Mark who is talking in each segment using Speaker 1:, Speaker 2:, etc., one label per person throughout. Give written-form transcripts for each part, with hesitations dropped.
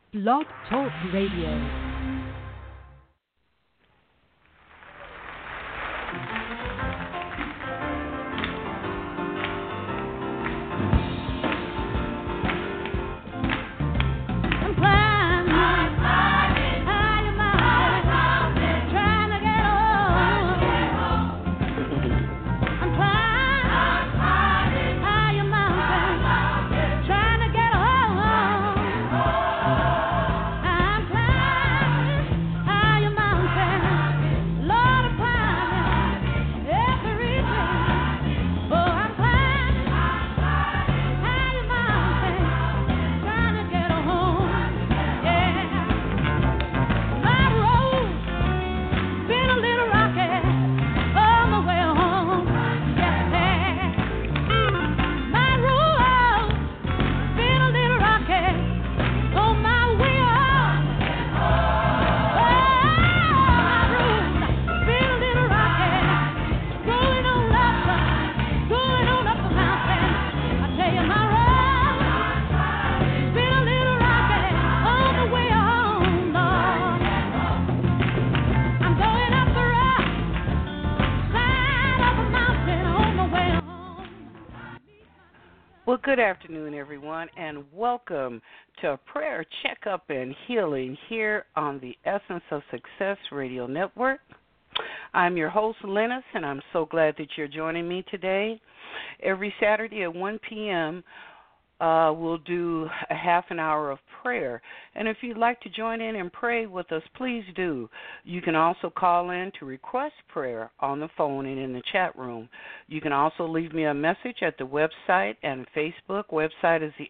Speaker 1: Blog Talk Radio.
Speaker 2: Well, good afternoon, everyone, and welcome to a prayer checkup and healing here on the Essence of Success Radio Network. I'm your host, Lennis, and I'm so glad that you're joining me today. Every Saturday at 1 p.m., we'll do a half an hour of prayer. And if you'd like to join in and pray with us, please do. You can also call in to request prayer on the phone and in the chat room. You can also leave me a message at the website and Facebook. Website is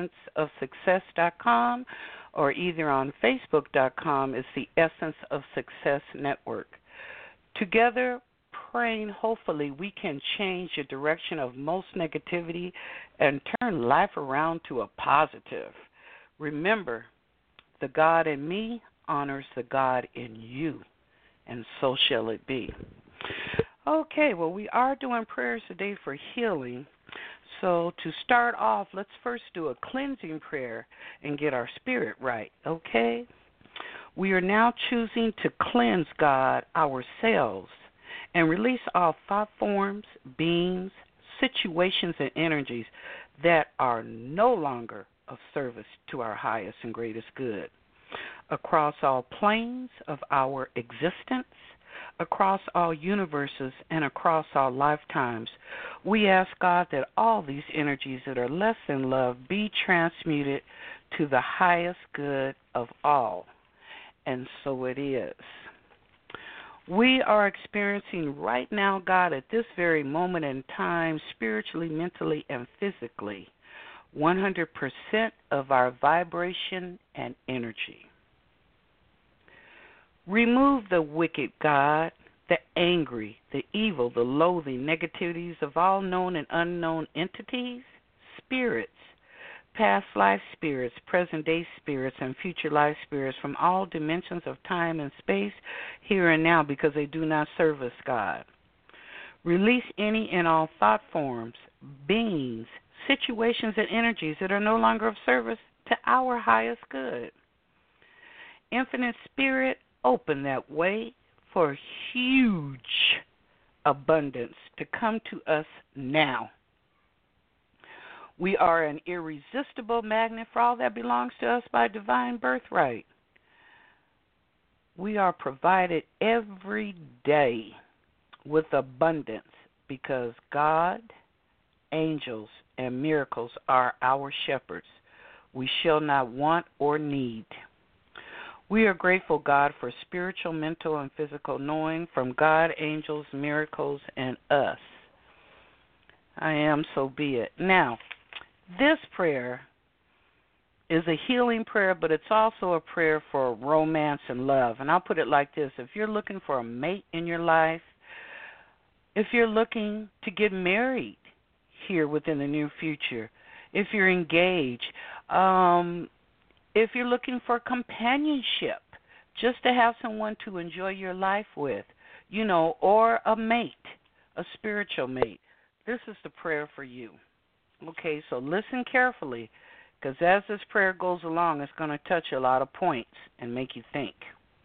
Speaker 2: theessenceofsuccess.com, or either on Facebook.com is the Essence of Success Network. Together, praying, hopefully we can change the direction of most negativity and turn life around to a positive. Remember, the God in me honors the God in you, and so shall it be. Okay, well, we are doing prayers today for healing. So to start off, let's first do a cleansing prayer and get our spirit right, okay? We are now choosing to cleanse, God, ourselves and release all thought forms, beings, situations, and energies that are no longer of service to our highest and greatest good. Across all planes of our existence, across all universes, and across all lifetimes, we ask God that all these energies that are less than love be transmuted to the highest good of all. And so it is. We are experiencing right now, God, at this very moment in time, spiritually, mentally, and physically, 100% of our vibration and energy. Remove the wicked, God, the angry, the evil, the loathing, negativities of all known and unknown entities, spirits, past life spirits, present day spirits, and future life spirits from all dimensions of time and space, here and now, because they do not serve us, God. Release any and all thought forms, beings, situations, and energies that are no longer of service to our highest good. Infinite Spirit, open that way for huge abundance to come to us now. We are an irresistible magnet for all that belongs to us by divine birthright. We are provided every day with abundance because God, angels, and miracles are our shepherds. We shall not want or need. We are grateful, God, for spiritual, mental, and physical knowing from God, angels, miracles, and us. I am, so be it. Now, this prayer is a healing prayer, but it's also a prayer for romance and love. And I'll put it like this. If you're looking for a mate in your life, if you're looking to get married here within the near future, if you're engaged, if you're looking for companionship, just to have someone to enjoy your life with, or a mate, a spiritual mate, this is the prayer for you. Okay, so listen carefully, Because as this prayer goes along, it's going to touch a lot of points and make you think.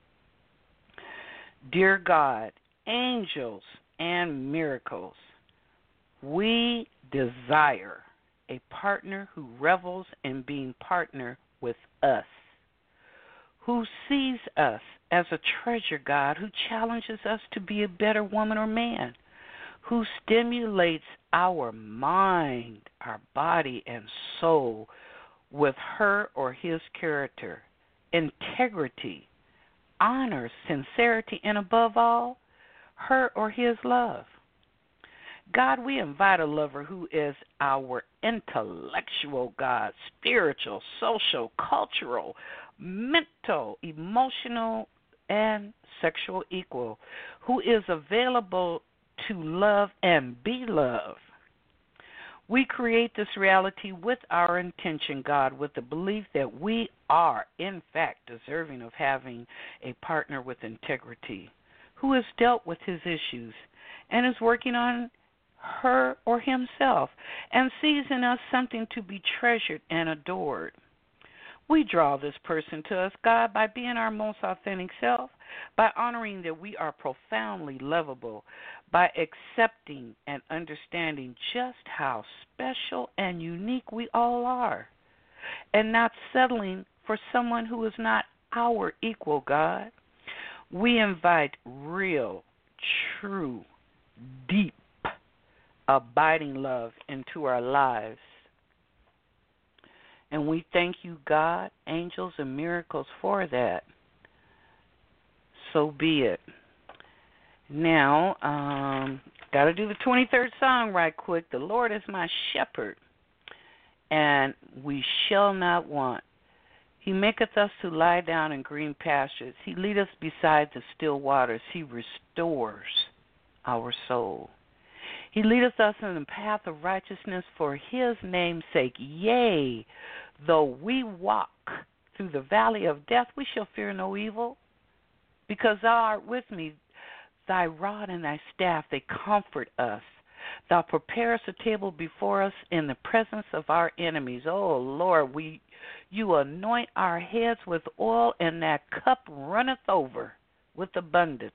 Speaker 2: Dear God, angels and miracles, we desire a partner who revels in being partner with us, who sees us as a treasure, God, who challenges us to be a better woman or man, who stimulates our mind, our body, and soul with her or his character, integrity, honor, sincerity, and above all, her or his love. God, we invite a lover who is our intellectual God, spiritual, social, cultural, mental, emotional, and sexual equal, who is available to love and be loved. We create this reality with our intention, God, with the belief that we are, in fact, deserving of having a partner with integrity who has dealt with his issues and is working on her or himself and sees in us something to be treasured and adored. We draw this person to us, God, by being our most authentic self, by honoring that we are profoundly lovable, by accepting and understanding just how special and unique we all are, and not settling for someone who is not our equal, God. We invite real, true, deep, abiding love into our lives. And we thank you, God, angels, and miracles for that. So be it. Now, got to do the 23rd song right quick. The Lord is my shepherd, and we shall not want. He maketh us to lie down in green pastures. He leadeth beside the still waters. He restores our soul. He leadeth us in the path of righteousness for his name's sake. Yea, though we walk through the valley of death, we shall fear no evil, because thou art with me. Thy rod and thy staff, they comfort us. Thou preparest a table before us in the presence of our enemies. Oh, Lord, you anoint our heads with oil, and that cup runneth over with abundance.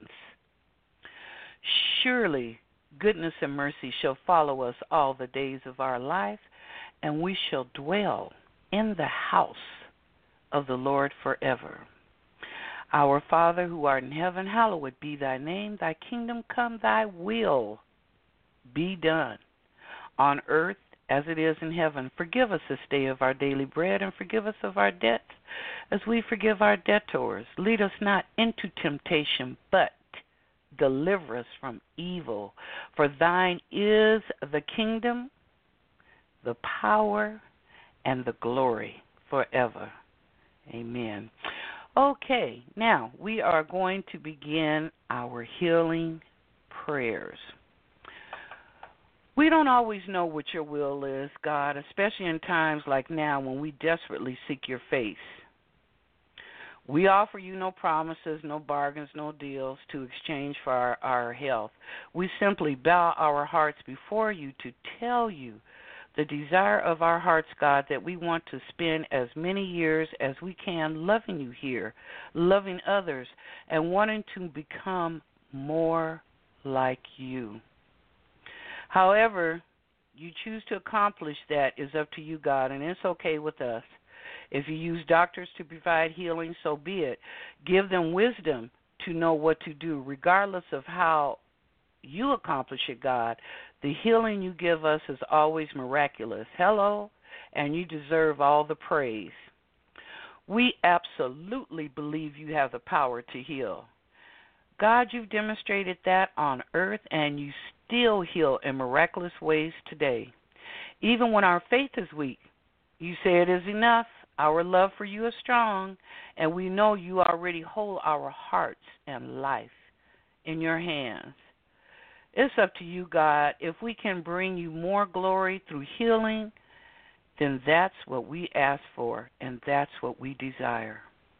Speaker 2: Surely goodness and mercy shall follow us all the days of our life, and we shall dwell in the house of the Lord forever. Our Father, who art in heaven, hallowed be thy name. Thy kingdom come, thy will be done on earth as it is in heaven. Forgive us this day of our daily bread, and forgive us of our debts as we forgive our debtors. Lead us not into temptation, but deliver us from evil. For thine is the kingdom, the power, and the glory forever. Amen. Okay, now we are going to begin our healing prayers. We don't always know what your will is, God, especially in times like now when we desperately seek your face. We offer you no promises, no bargains, no deals to exchange for our health. We simply bow our hearts before you to tell you the desire of our hearts, God, that we want to spend as many years as we can loving you here, loving others, and wanting to become more like you. However, you choose to accomplish that is up to you, God, and it's okay with us. If you use doctors to provide healing, so be it. Give them wisdom to know what to do, regardless of how you accomplish it, God. The healing you give us is always miraculous. Hello, and you deserve all the praise. We absolutely believe you have the power to heal. God, you've demonstrated that on earth, and you still heal in miraculous ways today. Even when our faith is weak, you say it is enough. Our love for you is strong, and we know you already hold our hearts and life in your hands. It's up to you, God. If we can bring you more glory through healing, then that's what we ask for, and that's what we desire.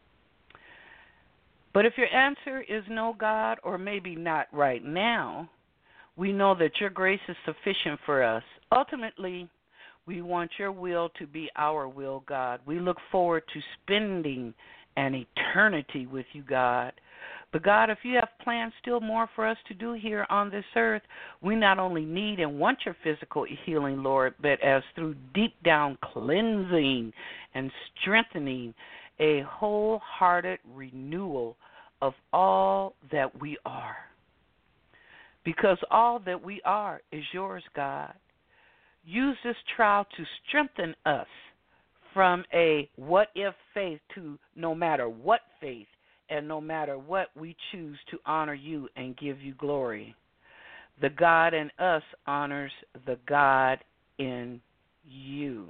Speaker 2: But if your answer is no, God, or maybe not right now, we know that your grace is sufficient for us. Ultimately, We want your will to be our will, God. We look forward to spending an eternity with you, God. But God, if you have plans still more for us to do here on this earth, we not only need and want your physical healing, Lord, but as through deep down cleansing and strengthening, a wholehearted renewal of all that we are. Because all that we are is yours, God. Use this trial to strengthen us from a what-if faith to no matter what faith, and no matter what, we choose to honor you and give you glory. The God in us honors the God in you.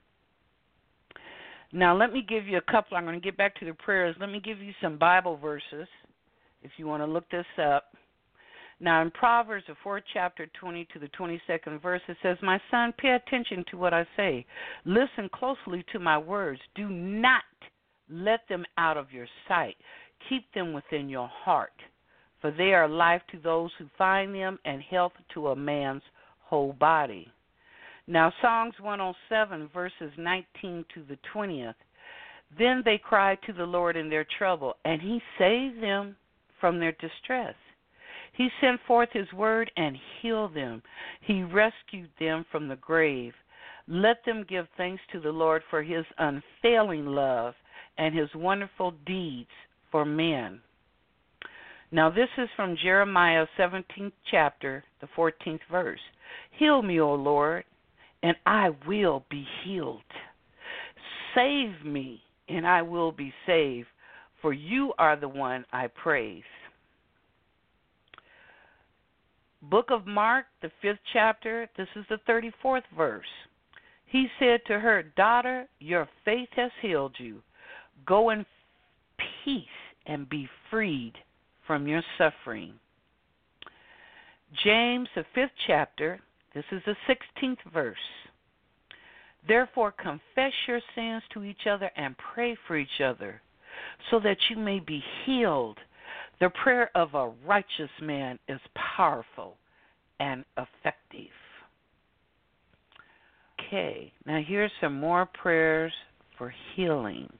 Speaker 2: Now, let me give you a couple. I'm going to get back to the prayers. Let me give you some Bible verses if you want to look this up. Now, in Proverbs, the 4th chapter, 20 to the 22nd verse, it says, "My son, pay attention to what I say. Listen closely to my words. Do not let them out of your sight. Keep them within your heart, for they are life to those who find them and health to a man's whole body." Now, Psalms 107, verses 19 to the 20th. "Then they cried to the Lord in their trouble, and he saved them from their distress. He sent forth his word and healed them. He rescued them from the grave. Let them give thanks to the Lord for his unfailing love and his wonderful deeds for men." Now, this is from Jeremiah 17th chapter, the 14th verse. "Heal me, O Lord, and I will be healed. Save me, and I will be saved, for you are the one I praise." Book of Mark, the 5th chapter, this is the 34th verse. "He said to her, 'Daughter, your faith has healed you. Go in peace and be freed from your suffering.'" James, the 5th chapter, this is the 16th verse. "Therefore confess your sins to each other and pray for each other, so that you may be healed. The prayer of a righteous man is powerful and effective." Okay, now here's some more prayers for healing.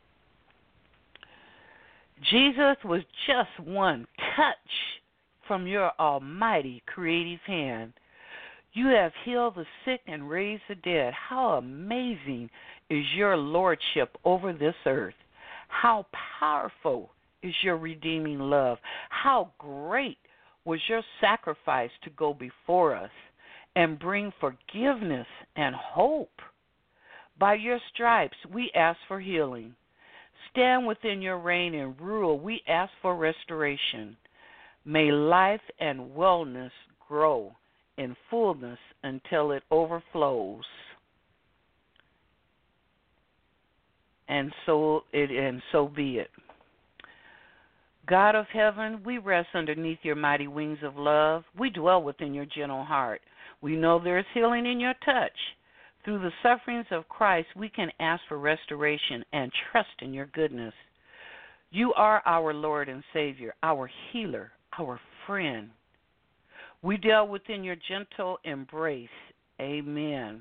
Speaker 2: "Jesus was just one touch from your almighty creative hand. You have healed the sick and raised the dead. How amazing is your lordship over this earth. How powerful is your redeeming love. How great was your sacrifice to go before us and bring forgiveness and hope. By your stripes we ask for healing. Stand within your reign and rule. We ask for restoration. May life and wellness grow in fullness until it overflows. And so be it. God of heaven, we rest underneath your mighty wings of love. We dwell within your gentle heart. We know there is healing in your touch. Through the sufferings of Christ, we can ask for restoration and trust in your goodness. You are our Lord and Savior, our healer, our friend. We dwell within your gentle embrace. Amen.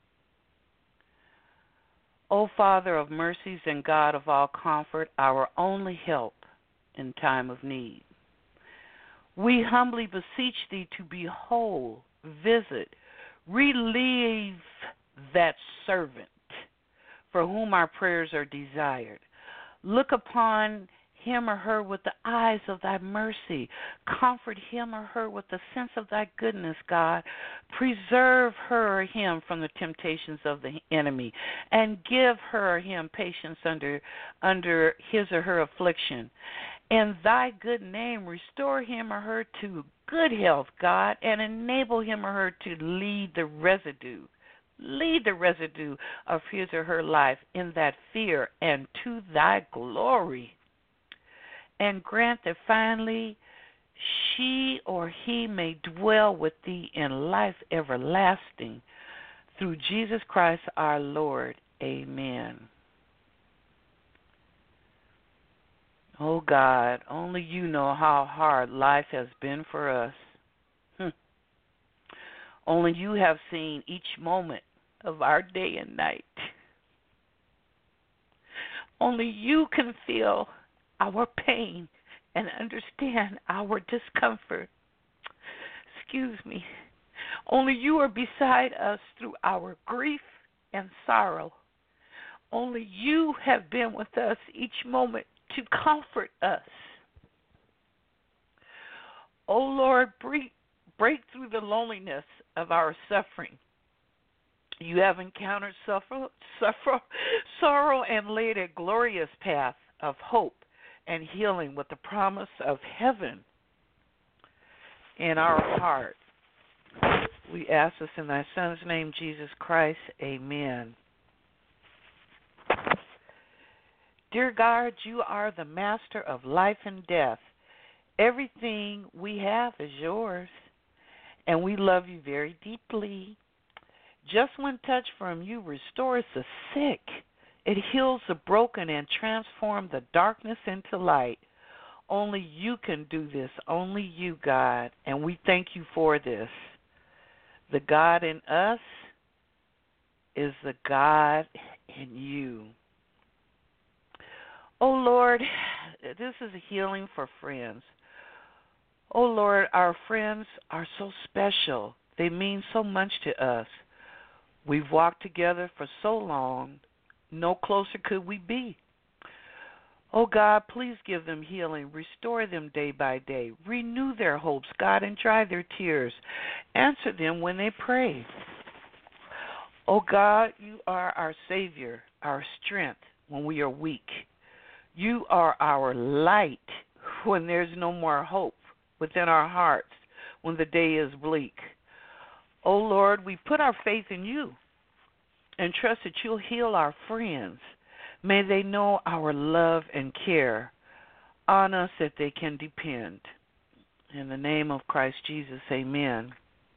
Speaker 2: O Father of mercies and God of all comfort, our only help in time of need, we humbly beseech thee to behold, visit, relieve that servant for whom our prayers are desired. Look upon him or her with the eyes of thy mercy. Comfort him or her with the sense of thy goodness, God. Preserve her or him from the temptations of the enemy, and give her or him patience under his or her affliction. In thy good name, restore him or her to good health, God, and enable him or her to lead the residue of his or her life in that fear and to thy glory. And grant that finally she or he may dwell with thee in life everlasting. Through Jesus Christ our Lord. Amen. Oh God, only you know how hard life has been for us. Only you have seen each moment of our day and night. Only you can feel our pain and understand our discomfort. Excuse me. Only you are beside us through our grief and sorrow. Only you have been with us each moment to comfort us. Oh Lord, break through the loneliness of our suffering. You have encountered sorrow and laid a glorious path of hope and healing with the promise of heaven in our heart. We ask this in thy Son's name, Jesus Christ. Amen. Dear God, you are the master of life and death. Everything we have is yours, and we love you very deeply. Just one touch from you restores the sick. It heals the broken and transforms the darkness into light. Only you can do this. Only you, God. And we thank you for this. The God in us is the God in you. Oh, Lord, this is a healing for friends. Oh, Lord, our friends are so special. They mean so much to us. We've walked together for so long. No closer could we be. Oh, God, please give them healing. Restore them day by day. Renew their hopes, God, and dry their tears. Answer them when they pray. Oh, God, you are our Savior, our strength when we are weak. You are our light when there's no more hope within our hearts, when the day is bleak. Oh, Lord, we put our faith in you and trust that you'll heal our friends. May they know our love and care on us that they can depend. In the name of Christ Jesus, amen.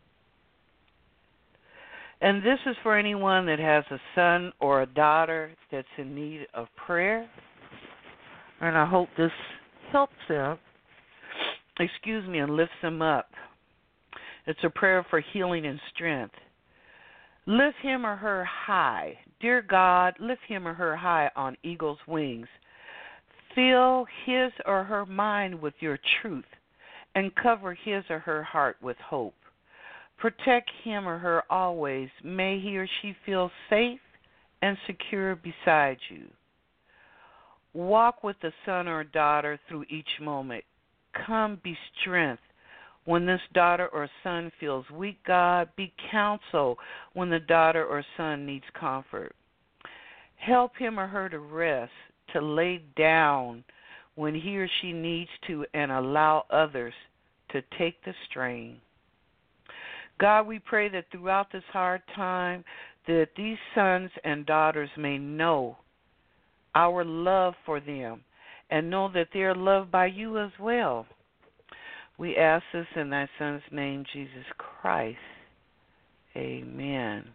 Speaker 2: And this is for anyone that has a son or a daughter that's in need of prayer. And I hope this helps them, and lifts them up. It's a prayer for healing and strength. Lift him or her high. Dear God, lift him or her high on eagle's wings. Fill his or her mind with your truth and cover his or her heart with hope. Protect him or her always. May he or she feel safe and secure beside you. Walk with the son or daughter through each moment. Come, be strength. When this daughter or son feels weak, God, be counsel when the daughter or son needs comfort. Help him or her to rest, to lay down when he or she needs to, and allow others to take the strain. God, we pray that throughout this hard time, that these sons and daughters may know our love for them and know that they are loved by you as well. We ask this in thy Son's name, Jesus Christ. Amen.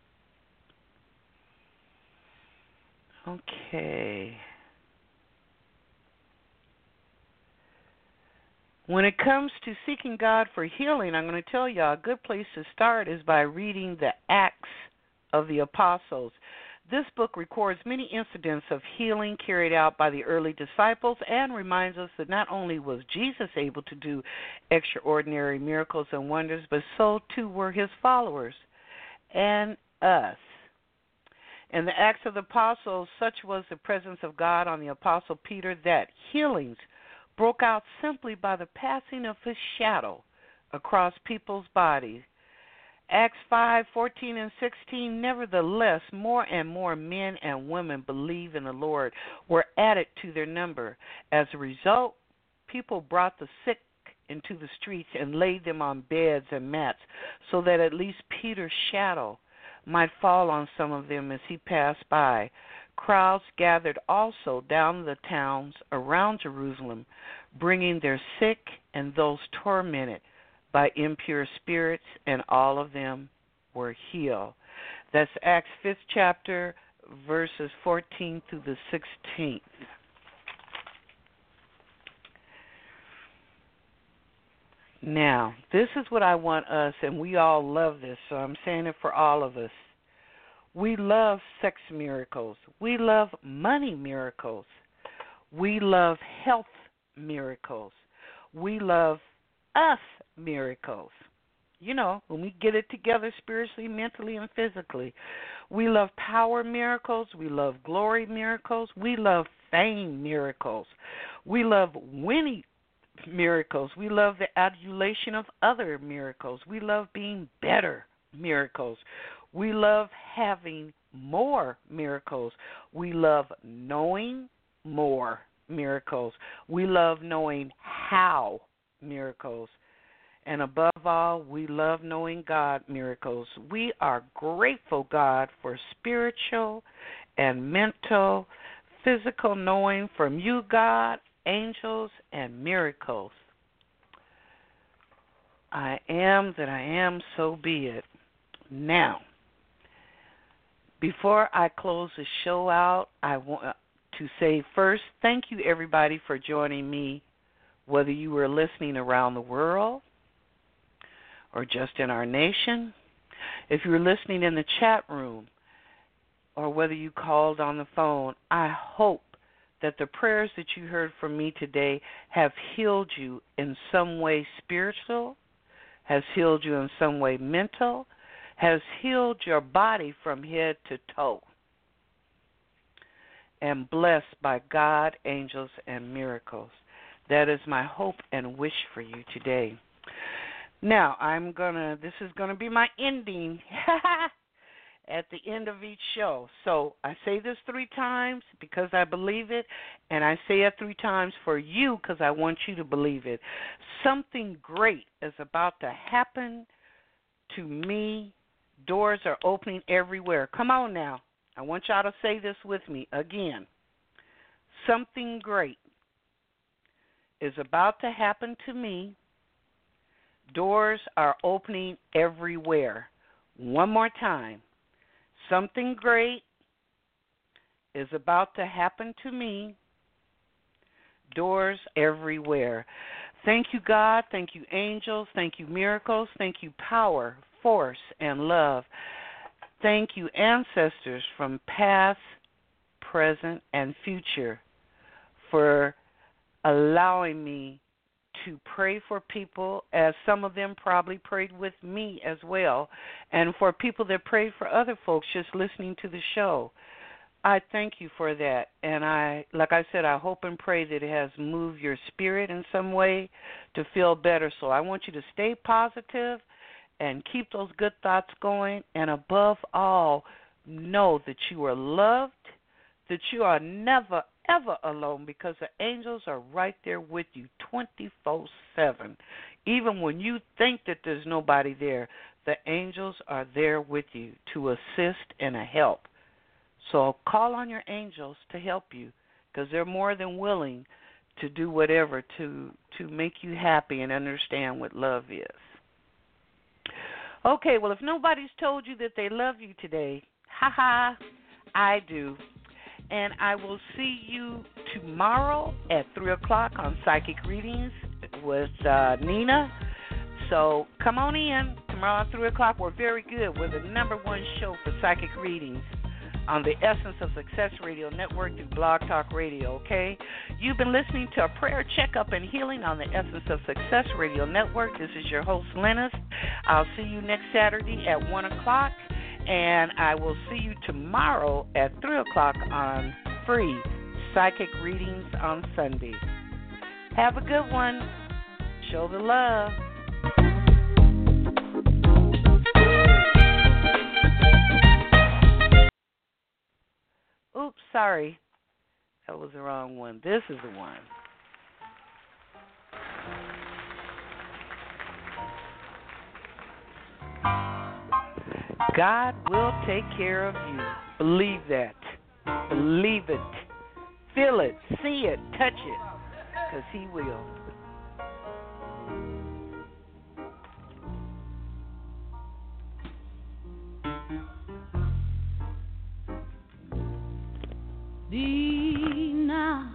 Speaker 2: Okay. When it comes to seeking God for healing, I'm going to tell you a good place to start is by reading the Acts of the Apostles. This book records many incidents of healing carried out by the early disciples and reminds us that not only was Jesus able to do extraordinary miracles and wonders, but so too were his followers and us. In the Acts of the Apostles, such was the presence of God on the Apostle Peter that healings broke out simply by the passing of his shadow across people's bodies. Acts 5:14 and 16, nevertheless, more and more men and women believe in the Lord were added to their number. As a result, people brought the sick into the streets and laid them on beds and mats so that at least Peter's shadow might fall on some of them as he passed by. Crowds gathered also down the towns around Jerusalem, bringing their sick and those tormented by impure spirits, and all of them were healed. That's Acts 5th chapter, verses 14 through the 16th. Now, this is what I want us, and we all love this, so I'm saying it for all of us. We love sex miracles. We love money miracles. We love health miracles. We love us miracles. You know, when we get it together spiritually, mentally, and physically. We love power miracles. We love glory miracles. We love fame miracles. We love winning miracles. We love the adulation of other miracles. We love being better miracles. We love having more miracles. We love knowing more miracles. We love knowing how miracles. And above all, we love knowing God miracles. We are grateful, God, for spiritual and mental, physical knowing from you, God, angels, and miracles. I am that I am, so be it. Now, before I close the show out, I want to say first, thank you, everybody, for joining me, whether you were listening around the world or just in our nation. If you were listening in the chat room or whether you called on the phone, I hope that the prayers that you heard from me today have healed you in some way spiritual, has healed you in some way mental, has healed your body from head to toe, and blessed by God, angels, and miracles. That is my hope and wish for you today. Now, this is going to be my ending at the end of each show. So I say this 3 times because I believe it, and I say it 3 times for you because I want you to believe it. Something great is about to happen to me. Doors are opening everywhere. Come on now. I want y'all to say this with me again. Something great is about to happen to me. Doors are opening everywhere. One more time. Something great is about to happen to me. Doors everywhere. Thank you, God. Thank you, angels. Thank you, miracles. Thank you, power, force, and love. Thank you, ancestors from past, present, and future, for allowing me to pray for people, as some of them probably prayed with me as well, and for people that prayed for other folks just listening to the show. I thank you for that, and like I said, I hope and pray that it has moved your spirit in some way to feel better. So I want you to stay positive and keep those good thoughts going, and above all, know that you are loved, that you are never, ever alone, because the angels are right there with you 24/7. Even when you think that there's nobody there, the angels are there with you to assist and to help. So call on your angels to help you, because they're more than willing to do whatever to make you happy and understand what love is. Okay, well, if nobody's told you that they love you today, I do. And I will see you tomorrow at 3 o'clock on Psychic Readings with Nina. So come on in tomorrow at 3 o'clock. We're very good. We're the #1 show for Psychic Readings on the Essence of Success Radio Network through Blog Talk Radio, okay? You've been listening to a prayer checkup and healing on the Essence of Success Radio Network. This is your host, Lennis. I'll see you next Saturday at 1 o'clock, and I will see you tomorrow at 3 o'clock on free Psychic Readings on Sunday. Have a good one. Show the love. Oops, sorry. That was the wrong one. This is the one. God will take care of you. Believe that. Believe it. Feel it. See it. Touch it. Because He will.
Speaker 1: Be not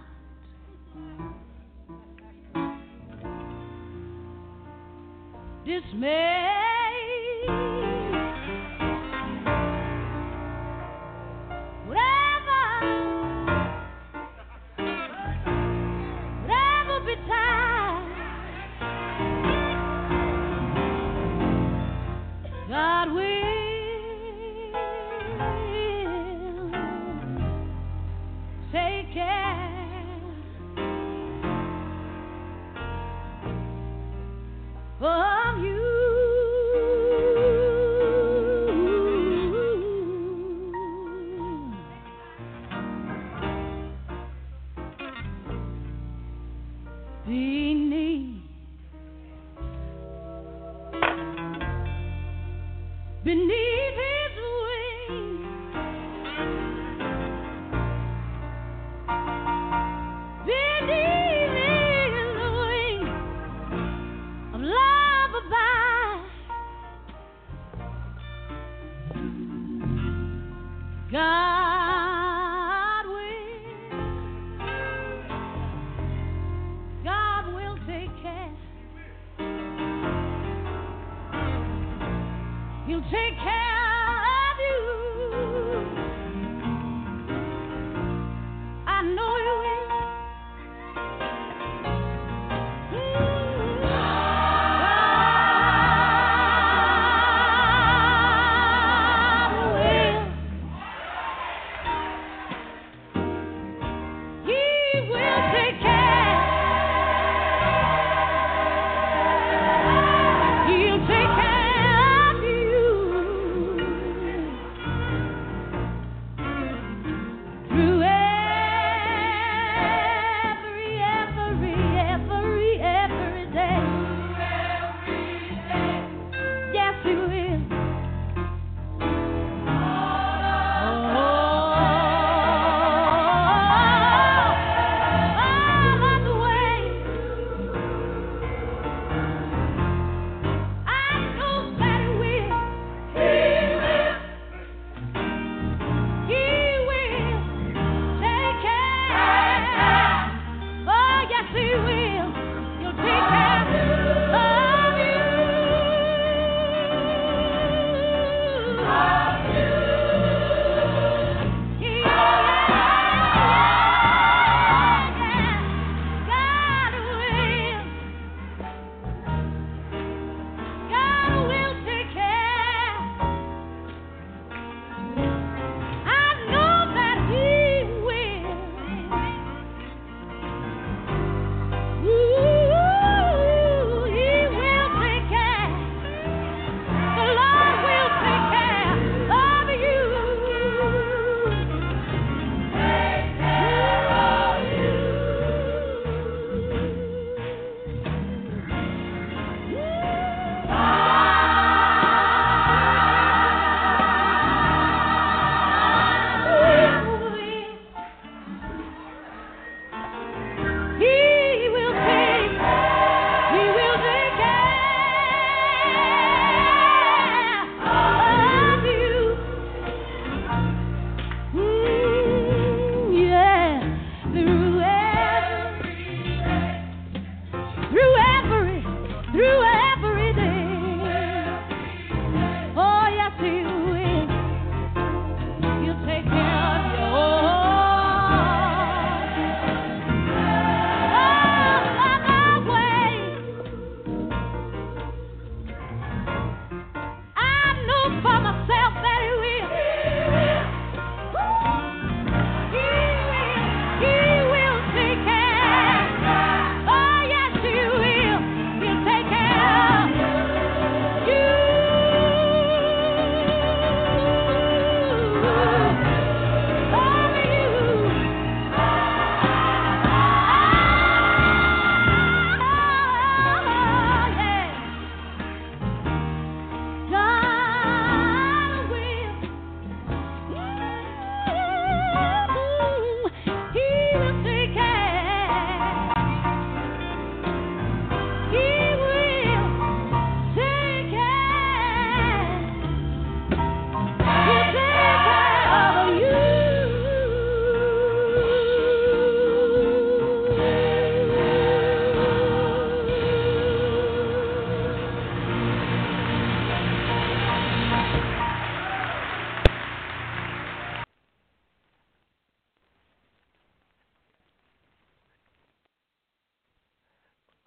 Speaker 1: dismayed, take care of you. The